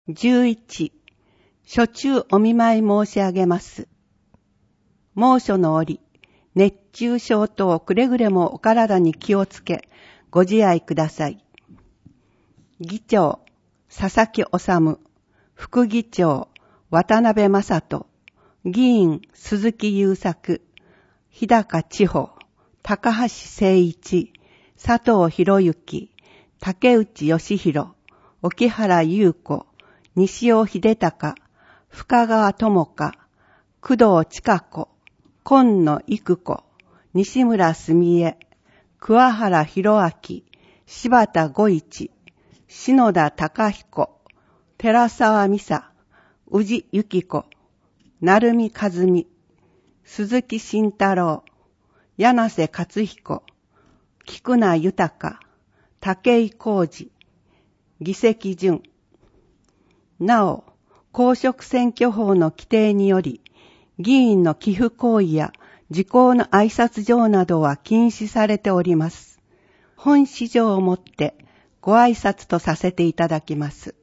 11、初中お見舞い申し上げます。猛暑の折、熱中症等くれぐれもお体に気をつけ、ご自愛ください。議長、佐々木修、副議長、渡辺正人、議員、鈴木優作、日高千穂、高橋誠一、佐藤博之、竹内義弘、沖原優子、西尾秀隆、深川智香、工藤千佳子、今野育子、西村澄江、桑原博明、柴田五一、篠田貴彦、寺沢美沙、宇治由子、成美和美、鈴木慎太郎、柳瀬勝彦、菊名豊、武井浩二、議席順。なお、公職選挙法の規定により、議員の寄付行為や時効の挨拶状などは禁止されております。本旨上をもってご挨拶とさせていただきます。